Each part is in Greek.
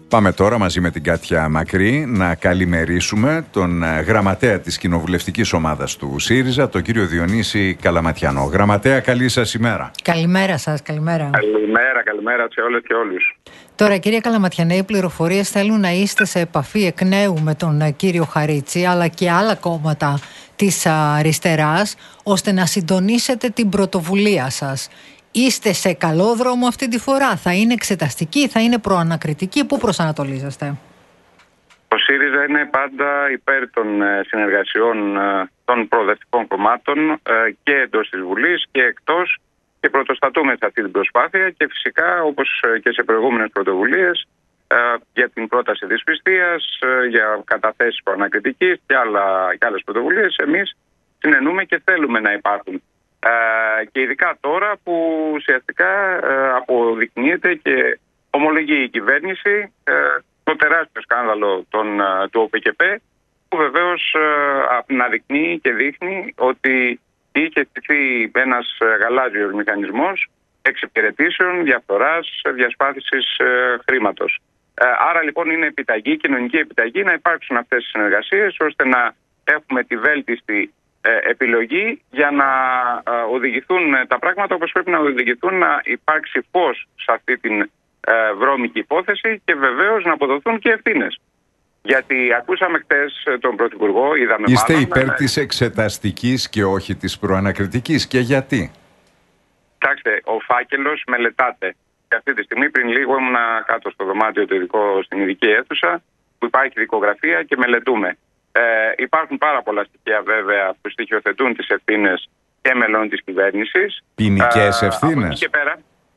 Πάμε τώρα μαζί με την Κάτια Μακρύ να καλημερίσουμε τον γραμματέα της κοινοβουλευτικής ομάδας του ΣΥΡΙΖΑ, τον κύριο Διονύση Καλαματιανό. Γραμματέα, καλή σας ημέρα. Καλημέρα σας, καλημέρα. Καλημέρα σε όλες και όλους. Τώρα, κύριε Καλαματιανέ, οι πληροφορίες θέλουν να είστε σε επαφή εκ νέου με τον κύριο Χαρίτση, αλλά και άλλα κόμματα της αριστεράς, ώστε να συντονίσετε την πρωτοβουλία σας. Είστε σε καλό δρόμο αυτή τη φορά? Θα είναι εξεταστική, θα είναι προανακριτική? Πού προσανατολίζεστε? Ο ΣΥΡΙΖΑ είναι πάντα υπέρ των συνεργασιών των προοδευτικών κομμάτων και εντός της Βουλής και εκτός, και πρωτοστατούμε σε αυτή την προσπάθεια, και φυσικά, όπως και σε προηγούμενες πρωτοβουλίες, για την πρόταση δυσπιστίας, για καταθέσεις προανακριτικής και άλλες πρωτοβουλίες, εμείς συνενούμε και θέλουμε να υπάρχουν. Και ειδικά τώρα που ουσιαστικά αποδεικνύεται και ομολογεί η κυβέρνηση το τεράστιο σκάνδαλο του ΟΠΚΠ, που βεβαίως αναδεικνύει και δείχνει ότι είχε στηθεί ένας γαλάζιος μηχανισμός εξυπηρετήσεων, διαφθοράς, διασπάθησης χρήματος. Άρα λοιπόν είναι επιταγή, κοινωνική επιταγή, να υπάρξουν αυτές οι συνεργασίες, ώστε να έχουμε τη βέλτιστη επιλογή για να οδηγηθούν τα πράγματα όπως πρέπει να οδηγηθούν, να υπάρξει φως σε αυτή την βρώμικη υπόθεση και βεβαίως να αποδοθούν και ευθύνες. Γιατί ακούσαμε χτες τον Πρωθυπουργό, είδαμε. Είστε υπέρ της εξεταστικής και όχι της προανακριτικής, και γιατί? Κοιτάξτε, ο φάκελος μελετάται. Και αυτή τη στιγμή, πριν λίγο, ήμουν κάτω στο δωμάτιο το ειδικό, στην ειδική αίθουσα, που υπάρχει δικογραφία και μελετούμε. Υπάρχουν πάρα πολλά στοιχεία βέβαια που στοιχειοθετούν τις ευθύνες και μελών της κυβέρνησης. Ποινικές ευθύνες. Από εκεί και πέρα,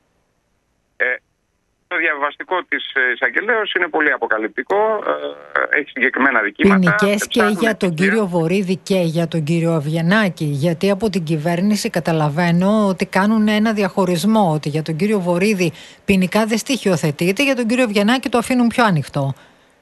το διαβαστικό της εισαγγελέως είναι πολύ αποκαλυπτικό, έχει συγκεκριμένα δικήματα. Ποινικές και για τον κύριο Βορίδη και για τον κύριο Αβγενάκη, γιατί από την κυβέρνηση καταλαβαίνω ότι κάνουν ένα διαχωρισμό, ότι για τον κύριο Βορίδη ποινικά δεν στοιχειοθετείται, για τον κύριο Αβγενάκη το αφήνουν πιο ανοιχτό.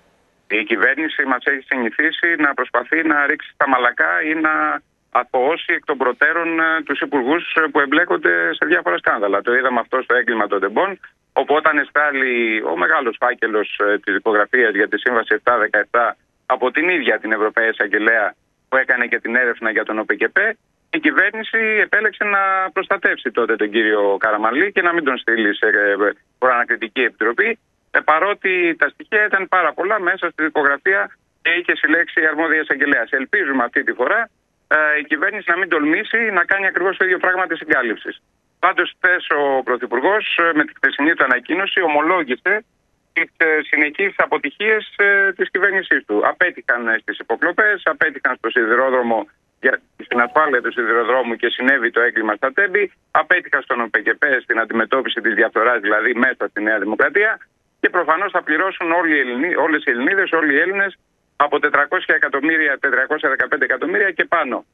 Η κυβέρνηση μας έχει συνηθίσει να προσπαθεί να ρίξει στα μαλακά ή να αθωώσει εκ των προτέρων τους υπουργούς που εμπλέκονται σε διάφορα σκάνδαλα. Το είδαμε αυτό στο έγκλημα των τεμπών, όπου όταν εστάλει ο μεγάλος φάκελος της δικογραφίας για τη Σύμβαση 717 από την ίδια την Ευρωπαϊκή Εισαγγελέα, που έκανε και την έρευνα για τον ΟΠΚΠ, η κυβέρνηση επέλεξε να προστατεύσει τότε τον κύριο Καραμανλή και να μην τον στείλει σε προανακριτική επιτροπή, παρότι τα στοιχεία ήταν πάρα πολλά μέσα στη δικογραφία και είχε συλλέξει η αρμόδια εισαγγελέα. Ελπίζουμε αυτή τη φορά η κυβέρνηση να μην τολμήσει να κάνει ακριβώς το ίδιο πράγμα της συγκάλυψης. Πάντως, χθες ο Πρωθυπουργός με τη χθεσινή του ανακοίνωση ομολόγησε τις συνεχείς αποτυχίες της κυβέρνησής του. Απέτυχαν στις υποκλοπές, απέτυχαν στο σιδηρόδρομο, στην ασφάλεια του σιδηροδρόμου, και συνέβη το έγκλημα στα Τέμπη, απέτυχαν στον ΟΠΚΠ στην αντιμετώπιση της διαφθοράς, δηλαδή μέσα στη Νέα Δημοκρατία, και προφανώς θα πληρώσουν όλες οι Ελληνίδες, όλοι οι Έλληνες, από 400 εκατομμύρια, 415 εκατομμύρια και πάνω.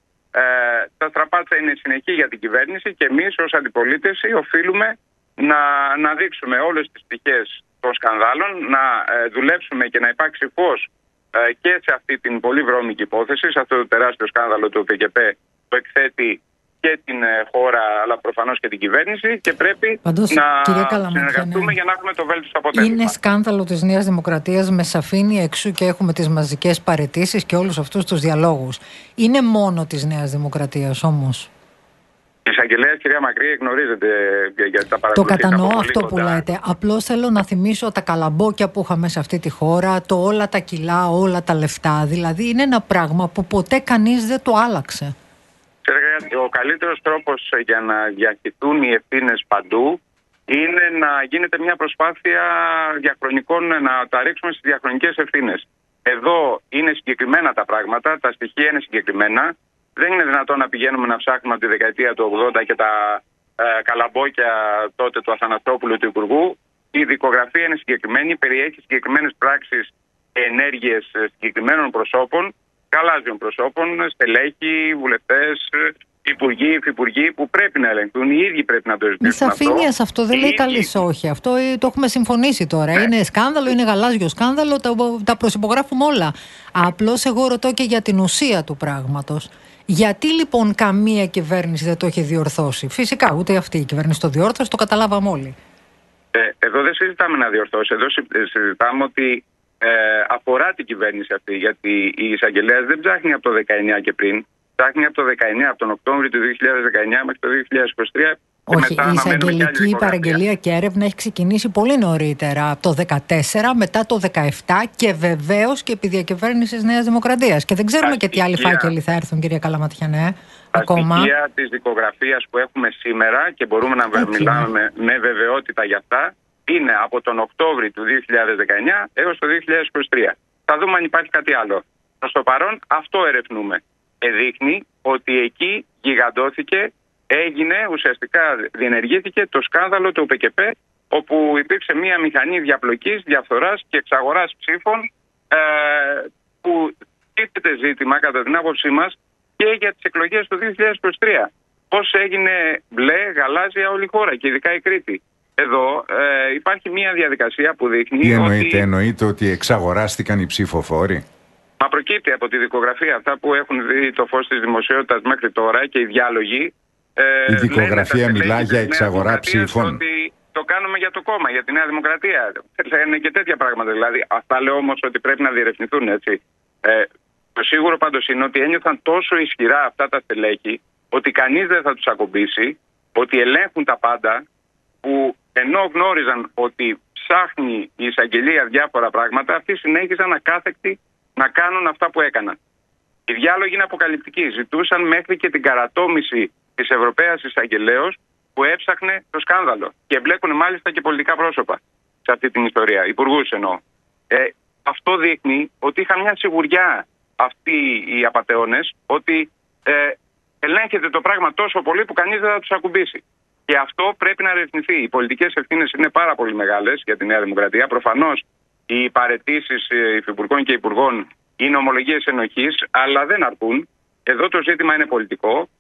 Τα στραπάτσα είναι συνεχή για την κυβέρνηση, και εμείς ως αντιπολίτευση οφείλουμε να δείξουμε όλες τις πτυχές των σκανδάλων, να δουλέψουμε και να υπάρξει φως και σε αυτή την πολύ βρώμικη υπόθεση, σε αυτό το τεράστιο σκάνδαλο του ΟΠΚΠ που εκθέτει και την χώρα, αλλά προφανώς και την κυβέρνηση, και πρέπει να συνεργαστούμε για να έχουμε το βέλτιστο αποτέλεσμα. Είναι σκάνδαλο της Νέας Δημοκρατίας με σαφήνεια, εξού και έχουμε τις μαζικές παραιτήσεις και όλους αυτούς τους διαλόγους. Είναι μόνο της Νέας Δημοκρατίας όμως? Η εισαγγελέα, κυρία Μακρύ, γνωρίζετε για τα παρακολουθήματα. Το κατανοώ αυτό που λέτε. Απλώς θέλω να θυμίσω τα καλαμπόκια που είχαμε σε αυτή τη χώρα, όλα τα κιλά, όλα τα λεφτά. Δηλαδή είναι ένα πράγμα που ποτέ κανείς δεν το άλλαξε. Ο καλύτερος τρόπος για να διαχειριστούν οι ευθύνες παντού είναι να γίνεται μια προσπάθεια διαχρονικών, να τα ρίξουμε στις διαχρονικές ευθύνες. Εδώ είναι συγκεκριμένα τα πράγματα, τα στοιχεία είναι συγκεκριμένα. Δεν είναι δυνατόν να πηγαίνουμε να ψάχνουμε από τη δεκαετία του 80 και τα καλαμπόκια τότε του Αθανασόπουλου, του Υπουργού. Η δικογραφία είναι συγκεκριμένη, περιέχει συγκεκριμένες πράξεις και ενέργειες συγκεκριμένων προσώπων, γαλάζιων προσώπων, στελέχη, βουλευτές, υπουργοί, υφυπουργοί, που πρέπει να ελεγχθούν, οι ίδιοι πρέπει να το ζητήσουν. Με σαφήνεια αυτό δεν λέει καλής όχι. Αυτό το έχουμε συμφωνήσει τώρα. Ναι. Είναι σκάνδαλο, είναι γαλάζιο σκάνδαλο, τα προσυπογράφουμε όλα. Απλώς εγώ ρωτώ και για την ουσία του πράγματος. Γιατί λοιπόν καμία κυβέρνηση δεν το έχει διορθώσει? Φυσικά ούτε αυτή η κυβέρνηση το διόρθωσε, το καταλάβαμε όλοι. Εδώ δεν συζητάμε να διορθώσει. Εδώ συζητάμε ότι αφορά την κυβέρνηση αυτή. Γιατί η εισαγγελέας δεν ψάχνει από το 19 και πριν. Ψάχνει από το 19, από τον Οκτώβριο του 2019 μέχρι το 2023. Όχι, η εισαγγελική παραγγελία και έρευνα έχει ξεκινήσει πολύ νωρίτερα, από το 2014, μετά το 2017 και βεβαίως και επί διακυβέρνησης Νέας Δημοκρατίας. Και δεν ξέρουμε και τι άλλοι φάκελοι θα έρθουν, κυρία Καλαματιανέ. Τα στοιχεία της δικογραφίας που έχουμε σήμερα και μπορούμε να μιλάμε με βεβαιότητα για αυτά είναι από τον Οκτώβριο του 2019 έως το 2023. Θα δούμε αν υπάρχει κάτι άλλο. Προς το παρόν αυτό ερευνούμε. Δείχνει ότι εκεί γιγαντώθηκε, έγινε, ουσιαστικά διενεργήθηκε το σκάνδαλο του ΟΠΚΠ, όπου υπήρξε μια μηχανή διαπλοκής, διαφθοράς και εξαγοράς ψήφων, που τίθεται ζήτημα κατά την άποψή μας και για τις εκλογές του 2023. Πώς έγινε μπλε, γαλάζια όλη η χώρα και ειδικά η Κρήτη. Εδώ υπάρχει μια διαδικασία που δείχνει. Τι εννοείτε, εννοείτε ότι εξαγοράστηκαν οι ψηφοφόροι? Μα προκύπτει από τη δικογραφία αυτά που έχουν δει το φως της δημοσιότητας μέχρι τώρα και οι διάλογοι. Η δικογραφία μιλά για εξαγορά ψήφων. Ότι το κάνουμε για το κόμμα, για τη Νέα Δημοκρατία. Λένε και τέτοια πράγματα. Δηλαδή, αυτά λέω όμως ότι πρέπει να διερευνηθούν, έτσι. Το σίγουρο πάντως είναι ότι ένιωθαν τόσο ισχυρά αυτά τα στελέχη, ότι κανείς δεν θα τους ακουμπήσει, ότι ελέγχουν τα πάντα, που ενώ γνώριζαν ότι ψάχνει η εισαγγελία διάφορα πράγματα, αυτοί συνέχιζαν ακάθεκτοι να κάνουν αυτά που έκαναν. Οι διάλογοι είναι αποκαλυπτικοί. Ζητούσαν μέχρι και την καρατόμηση της Ευρωπαίας Εισαγγελέως που έψαχνε το σκάνδαλο. Και εμπλέκουν μάλιστα και πολιτικά πρόσωπα σε αυτή την ιστορία. Υπουργούς εννοώ. Αυτό δείχνει ότι είχαν μια σιγουριά αυτοί οι απατεώνες ότι ελέγχεται το πράγμα τόσο πολύ που κανείς δεν θα τους ακουμπήσει. Και αυτό πρέπει να ερευνηθεί. Οι πολιτικές ευθύνες είναι πάρα πολύ μεγάλες για τη Νέα Δημοκρατία. Προφανώς οι παραιτήσεις υφυπουργών και υπουργών είναι ομολογίες ενοχής, αλλά δεν αρκούν. Εδώ το ζήτημα είναι πολιτικό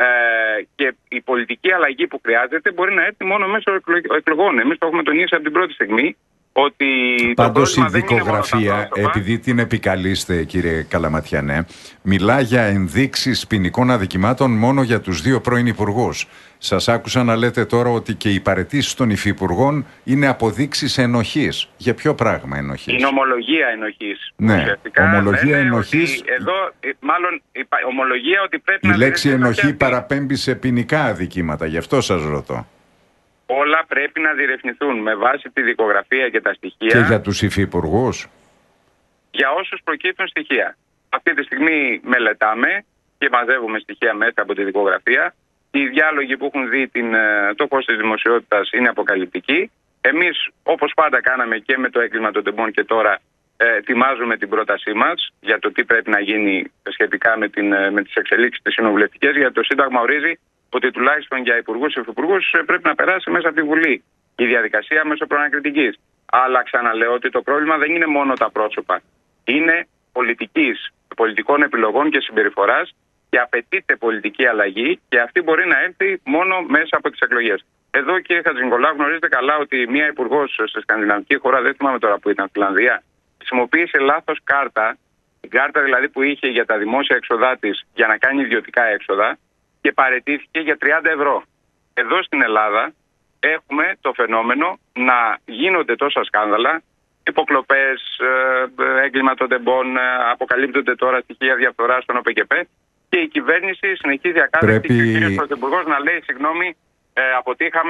και η πολιτική αλλαγή που χρειάζεται μπορεί να έρθει μόνο μέσω εκλογών. Εμείς το έχουμε τονίσει από την πρώτη στιγμή. Ότι πάντως η δικογραφία, επειδή την επικαλείστε κύριε Καλαματιανέ, μιλά για ενδείξεις ποινικών αδικημάτων μόνο για τους δύο πρώην υπουργούς. Σας άκουσα να λέτε τώρα ότι και οι παραιτήσεις των υφυπουργών είναι αποδείξεις ενοχής. Για ποιο πράγμα ενοχής? Είναι ομολογία ενοχής. Ναι, ομολογία ενοχής. Εδώ μάλλον ομολογία ότι πρέπει να... Η λέξη ενοχή παραπέμπει σε ποινικά αδικήματα, γι' αυτό σας ρωτώ. Όλα πρέπει να διερευνηθούν με βάση τη δικογραφία και τα στοιχεία. Και για τους υφυπουργούς? Για όσους προκύπτουν στοιχεία. Αυτή τη στιγμή μελετάμε και μαζεύουμε στοιχεία μέσα από τη δικογραφία. Οι διάλογοι που έχουν δει το φως της δημοσιότητας είναι αποκαλυπτικοί. Εμείς, όπως πάντα κάναμε και με το έγκλημα των τεμπών και τώρα, ετοιμάζουμε την πρότασή μας για το τι πρέπει να γίνει σχετικά με τις εξελίξεις τις κοινοβουλευτικές. Γιατί το Σύνταγμα ορίζει ότι τουλάχιστον για υπουργούς και υφυπουργούς πρέπει να περάσει μέσα από τη Βουλή η διαδικασία μέσω προανακριτικής. Αλλά ξαναλέω ότι το πρόβλημα δεν είναι μόνο τα πρόσωπα. Είναι πολιτικών επιλογών και συμπεριφοράς και απαιτείται πολιτική αλλαγή και αυτή μπορεί να έρθει μόνο μέσα από τις εκλογές. Εδώ, κύριε Χατζηνικολάου, γνωρίζετε καλά ότι μία υπουργός σε σκανδιναβική χώρα, δεν θυμάμαι τώρα που ήταν, Φιλανδία, χρησιμοποίησε λάθος κάρτα, την κάρτα δηλαδή που είχε για τα δημόσια έξοδά της για να κάνει ιδιωτικά έξοδα, και παραιτήθηκε για 30 ευρώ. Εδώ στην Ελλάδα έχουμε το φαινόμενο να γίνονται τόσα σκάνδαλα, υποκλοπές, έγκλημα των τεμπών, αποκαλύπτονται τώρα στοιχεία διαφθοράς στον ΟΠΚΠ και η κυβέρνηση συνεχίζει ακάθεκτη και ο κύριος Πρωθυπουργός να λέει συγγνώμη, αποτύχαμε.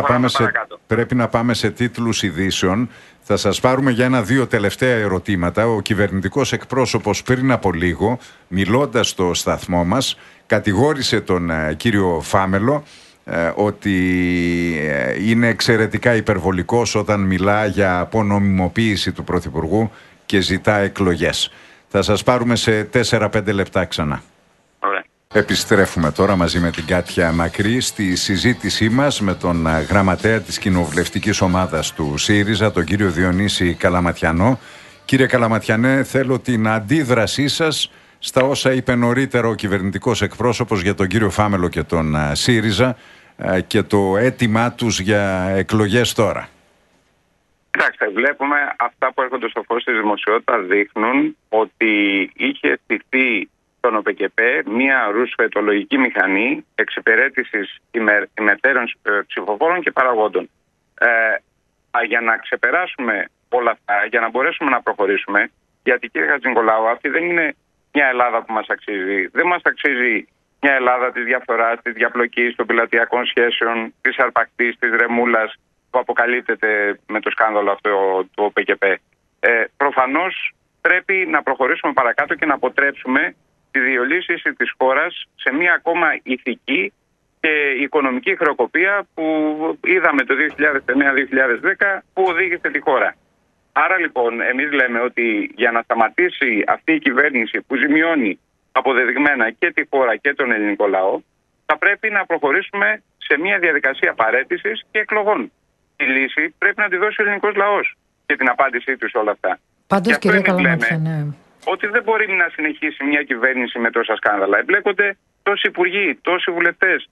Πρέπει να πάμε σε τίτλους ειδήσεων. Θα σας πάρουμε για 1-2 τελευταία ερωτήματα. Ο κυβερνητικός εκπρόσωπος πριν από λίγο, μιλώντας στο σταθμό μας, κατηγόρησε τον κύριο Φάμελο ότι είναι εξαιρετικά υπερβολικός όταν μιλά για απονομιμοποίηση του Πρωθυπουργού και ζητά εκλογές. Θα σας πάρουμε σε 4-5 λεπτά ξανά. Ωραία. Επιστρέφουμε τώρα μαζί με την Κάτια Μακρύ στη συζήτησή μας με τον γραμματέα της κοινοβουλευτικής ομάδας του ΣΥΡΙΖΑ, τον κύριο Διονύση Καλαματιανό. Κύριε Καλαματιανέ, θέλω την αντίδρασή σας στα όσα είπε νωρίτερα ο κυβερνητικός εκπρόσωπος για τον κύριο Φάμελο και τον ΣΥΡΙΖΑ και το αίτημά τους για εκλογές τώρα. Κοιτάξτε, βλέπουμε αυτά που έρχονται στο φως της δημοσιότητας δείχνουν ότι είχε στηθεί στον ΟΠΚΠ μια ρουσφετολογική μηχανή εξυπηρέτησης ημετέρων ψηφοφόρων και παραγόντων. για να ξεπεράσουμε όλα αυτά, για να μπορέσουμε να προχωρήσουμε. Γιατί, κύριε Χατζηνικολάου, αυτή δεν είναι μια Ελλάδα που μας αξίζει. Δεν μας αξίζει μια Ελλάδα της διαφθοράς, της διαπλοκής, των πελατειακών σχέσεων, της αρπακτής, της ρεμούλας που αποκαλύπτεται με το σκάνδαλο αυτό του ΟΠΚΠ. Προφανώς πρέπει να προχωρήσουμε παρακάτω και να αποτρέψουμε τη διολύσιση της χώρας σε μια ακόμα ηθική και οικονομική χρεοκοπία που είδαμε το 2009-2010 που οδήγησε τη χώρα. Άρα λοιπόν εμείς λέμε ότι για να σταματήσει αυτή η κυβέρνηση που ζημιώνει αποδεδειγμένα και τη χώρα και τον ελληνικό λαό, θα πρέπει να προχωρήσουμε σε μια διαδικασία παραίτησης και εκλογών. Η λύση πρέπει να τη δώσει ο ελληνικός λαός και την απάντησή του σε όλα αυτά. Πάντως, κυρία Καλαμάτια, ναι, ότι δεν μπορεί να συνεχίσει μια κυβέρνηση με τόσα σκάνδαλα. Εμπλέκονται τόσοι υπουργοί, τόσοι βουλευτές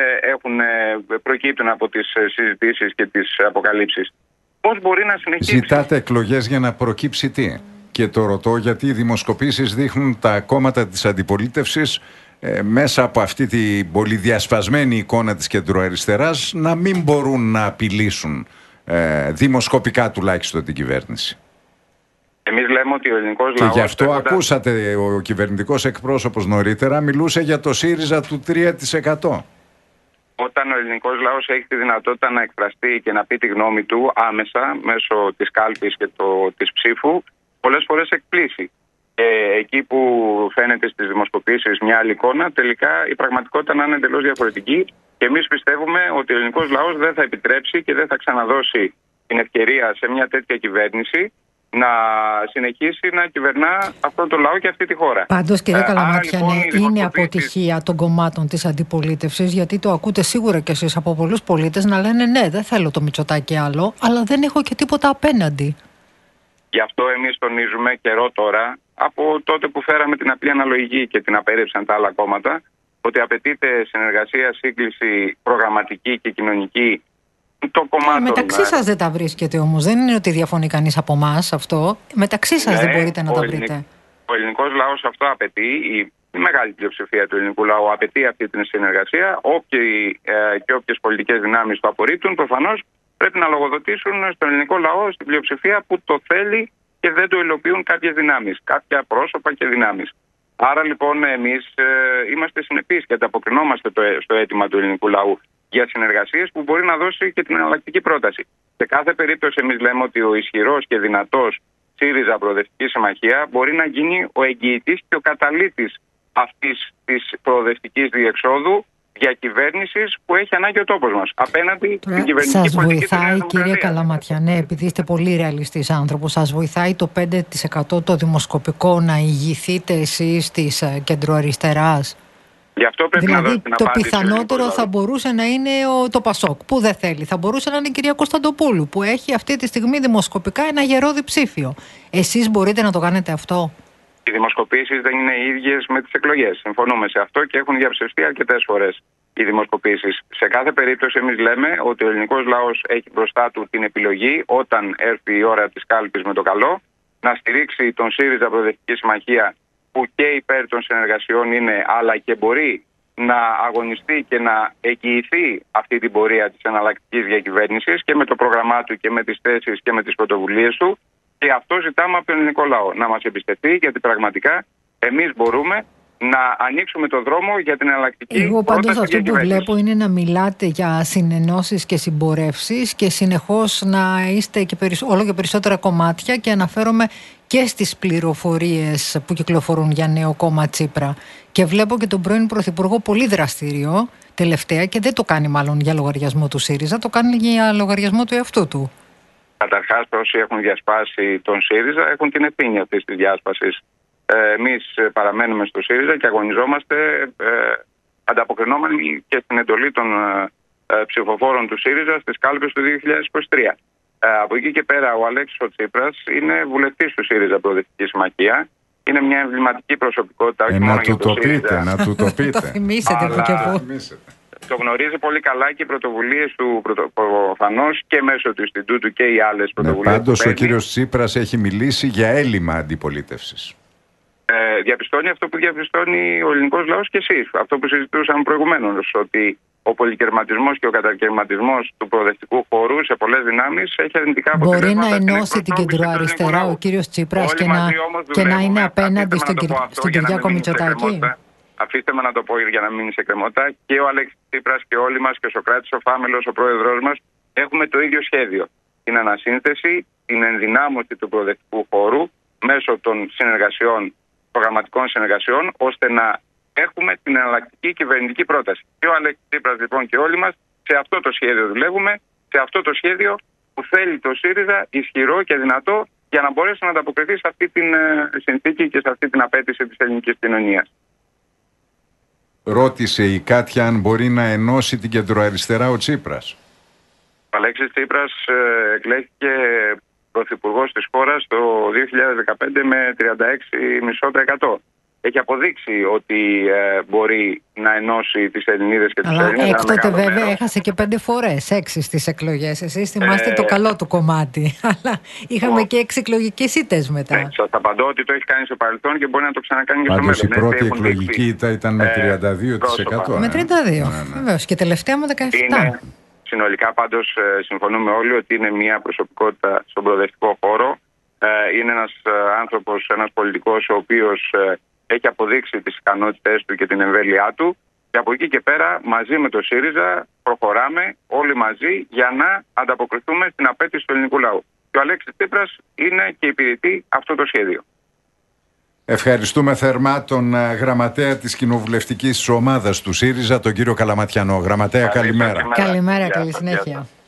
προκύπτουν από τις συζητήσεις και τις αποκαλύψεις. Πώς μπορεί να συνεχίσει? Ζητάτε εκλογές για να προκύψει τι? Και το ρωτώ γιατί οι δημοσκοπήσεις δείχνουν τα κόμματα της αντιπολίτευσης μέσα από αυτή την πολυδιασπασμένη εικόνα της κεντροαριστεράς να μην μπορούν να απειλήσουν δημοσκοπικά τουλάχιστον την κυβέρνηση. Εμείς λέμε ότι ο ελληνικός λαός... Και γι' αυτό ακούσατε ο κυβερνητικός εκπρόσωπος νωρίτερα μιλούσε για το ΣΥΡΙΖΑ του 3%. Όταν ο ελληνικός λαός έχει τη δυνατότητα να εκφραστεί και να πει τη γνώμη του άμεσα μέσω της κάλπης και της ψήφου, πολλές φορές εκπλήσει. Εκεί που φαίνεται στις δημοσκοπήσεις μια άλλη εικόνα, τελικά η πραγματικότητα να είναι εντελώς διαφορετική. Και εμείς πιστεύουμε ότι ο ελληνικός λαός δεν θα επιτρέψει και δεν θα ξαναδώσει την ευκαιρία σε μια τέτοια κυβέρνηση να συνεχίσει να κυβερνά αυτόν τον λαό και αυτή τη χώρα. Πάντως, κύριε Καλαμάτια, είναι αποτυχία των κομμάτων της αντιπολίτευσης, γιατί το ακούτε σίγουρα κι εσείς από πολλούς πολίτες να λένε ναι, δεν θέλω το Μητσοτάκη άλλο, αλλά δεν έχω και τίποτα απέναντι. Γι' αυτό εμείς τονίζουμε καιρό τώρα, από τότε που φέραμε την απλή αναλογική και την απέρριψαν τα άλλα κόμματα, ότι απαιτείται συνεργασία, σύγκληση προγραμματική και κοινωνική. Μεταξύ σας δεν τα βρίσκεται όμως. Δεν είναι ότι διαφωνεί κανείς από εμάς αυτό. Μεταξύ σας δεν μπορείτε να τα βρείτε. Ο ελληνικός λαός αυτό απαιτεί. Η μεγάλη πλειοψηφία του ελληνικού λαού απαιτεί αυτή την συνεργασία. Και όποιες πολιτικές δυνάμεις το απορρίπτουν, προφανώς πρέπει να λογοδοτήσουν στον ελληνικό λαό, στην πλειοψηφία που το θέλει και δεν το υλοποιούν κάποιες δυνάμεις, κάποια πρόσωπα και δυνάμεις. Άρα λοιπόν εμείς είμαστε συνεπείς και ανταποκρινόμαστε στο αίτημα του ελληνικού λαού για συνεργασίες που μπορεί να δώσει και την εναλλακτική πρόταση. Σε κάθε περίπτωση εμείς λέμε ότι ο ισχυρός και δυνατός ΣΥΡΙΖΑ Προοδευτική Συμμαχία μπορεί να γίνει ο εγγυητής και ο καταλύτης αυτής της προοδευτικής διεξόδου διακυβέρνησης που έχει ανάγκη ο τόπος μας απέναντι στην κυβερνητική πολιτική. Σας βοηθάει, κύριε Καλαματιά, ναι, επειδή είστε πολύ ρεαλιστής άνθρωπος, σας βοηθάει το 5% το δημοσκοπικό να ηγηθείτε εσείς της κεντροαριστεράς? Γι' αυτό πρέπει δηλαδή, να δώσει την το απάντηση. πιθανότερο θα μπορούσε να είναι το Πασόκ, που δεν θέλει. Θα μπορούσε να είναι η κυρία Κωνσταντοπούλου, που έχει αυτή τη στιγμή δημοσκοπικά ένα γερό διψήφιο. Εσείς μπορείτε να το κάνετε αυτό? Οι δημοσκοπήσεις δεν είναι οι ίδιες με τις εκλογές. Συμφωνούμε σε αυτό και έχουν διαψευστεί αρκετές φορές οι δημοσκοπήσεις. Σε κάθε περίπτωση, εμείς λέμε ότι ο ελληνικός λαός έχει μπροστά του την επιλογή, όταν έρθει η ώρα της κάλπης με το καλό, να στηρίξει τον ΣΥΡΙΖΑ Προοδευτική Συμμαχία, που και υπέρ των συνεργασιών είναι, αλλά και μπορεί να αγωνιστεί και να εγγυηθεί αυτή την πορεία της εναλλακτικής διακυβέρνησης και με το πρόγραμμά του και με τις θέσεις και με τις πρωτοβουλίες του. Και αυτό ζητάμε από τον ελληνικό λαό, να μας εμπιστευτεί, γιατί πραγματικά εμείς μπορούμε να ανοίξουμε το δρόμο για την εναλλακτική πρόταση. Εγώ πάντως αυτό που βλέπω είναι να μιλάτε για συνενώσεις και συμπορεύσεις και συνεχώς να είστε και όλο και περισσότερα κομμάτια, και αναφέρομαι και στις πληροφορίες που κυκλοφορούν για νέο κόμμα Τσίπρα. Και βλέπω και τον πρώην Πρωθυπουργό πολύ δραστήριο τελευταία, και δεν το κάνει μάλλον για λογαριασμό του ΣΥΡΙΖΑ, το κάνει για λογαριασμό του εαυτού του. Καταρχάς, όσοι έχουν διασπάσει τον ΣΥΡΙΖΑ έχουν την ευθύνη αυτής της διάσπασης. Εμείς παραμένουμε στο ΣΥΡΙΖΑ και αγωνιζόμαστε ανταποκρινόμενοι και στην εντολή των ψηφοφόρων του ΣΥΡΙΖΑ στις κάλπες του 2023. Από εκεί και πέρα ο Αλέξης ο Τσίπρας είναι βουλευτής του ΣΥΡΙΖΑ Προοδευτική Συμμαχία. Είναι μια εμβληματική προσωπικότητα. Να του το πείτε, να του το πείτε. Το θυμίσετε που και που. Το γνωρίζει πολύ καλά και οι πρωτοβουλίες του προφανώς και μέσω του Ινστιτούτου και οι άλλες πρωτοβουλίες. Πάντως ο κύριος Τσίπρας έχει μιλήσει για έλλειμμα αντιπολίτευσης. Διαπιστώνει αυτό που διαπιστώνει ο ελληνικός λαός και εσείς. Αυτό που συζητούσαμε προηγουμένως, ότι ο πολυκερματισμός και ο κατακαιρματισμός του προοδευτικού χώρου σε πολλές δυνάμεις έχει αρνητικά αποτελέσματα. Μπορεί να ενώσει την κεντροαριστερά ο κύριος Τσίπρας και να είναι απέναντι στον Κυριάκο Μητσοτάκη. Αφήστε με να το πω για να μείνει σε κρεμότητα. Και ο Αλέξης Τσίπρας και όλοι μας, και ο Σωκράτης ο Φάμελος, ο πρόεδρος μας, έχουμε το ίδιο σχέδιο. Την ανασύνθεση, την ενδυνάμωση του προοδευτικού χώρου μέσω των συνεργασιών, προγραμματικών συνεργασιών, ώστε να έχουμε την εναλλακτική κυβερνητική πρόταση. Και ο Αλέξης Τσίπρας λοιπόν και όλοι μας σε αυτό το σχέδιο δουλεύουμε, σε αυτό το σχέδιο που θέλει το ΣΥΡΙΖΑ ισχυρό και δυνατό για να μπορέσει να ανταποκριθεί σε αυτή την συνθήκη και σε αυτή την απέτηση της ελληνικής κοινωνίας. Ρώτησε η Κάτια αν μπορεί να ενώσει την κεντροαριστερά ο Τσίπρας. Ο Αλέξης Τσίπρας εκλέχθηκε πρωθυπουργός της χώρας το 2015 με 36,5%. Έχει αποδείξει ότι μπορεί να ενώσει τις Ελληνίδες και τους Έλληνες. Έκτοτε βέβαια έχασε και 5 φορές, 6 στις εκλογές. Εσείς θυμάστε το καλό του κομμάτι. Αλλά είχαμε και 6 εκλογικές ήττες μετά. Ναι, σας απαντώ ότι το έχει κάνει στο παρελθόν και μπορεί να το ξανακάνει και στο μέλλον. Πάντως η πρώτη εκλογική ήττα ήταν με 32%. Με 32%. Βεβαίως. Και τελευταία με 17%. Συνολικά πάντως συμφωνούμε όλοι ότι είναι μια προσωπικότητα στον προοδευτικό χώρο. Είναι ένας άνθρωπος, ένας πολιτικός ο οποίος έχει αποδείξει τις ικανότητες του και την εμβέλειά του, και από εκεί και πέρα μαζί με το ΣΥΡΙΖΑ προχωράμε όλοι μαζί για να ανταποκριθούμε στην απέτηση του ελληνικού λαού. Και ο Αλέξης Τσίπρας είναι και υπηρετεί αυτό το σχέδιο. Ευχαριστούμε θερμά τον γραμματέα της κοινοβουλευτικής ομάδας του ΣΥΡΙΖΑ, τον κύριο Καλαματιανό. Γραμματέα, καλημέρα. Καλημέρα, καλή συνέχεια.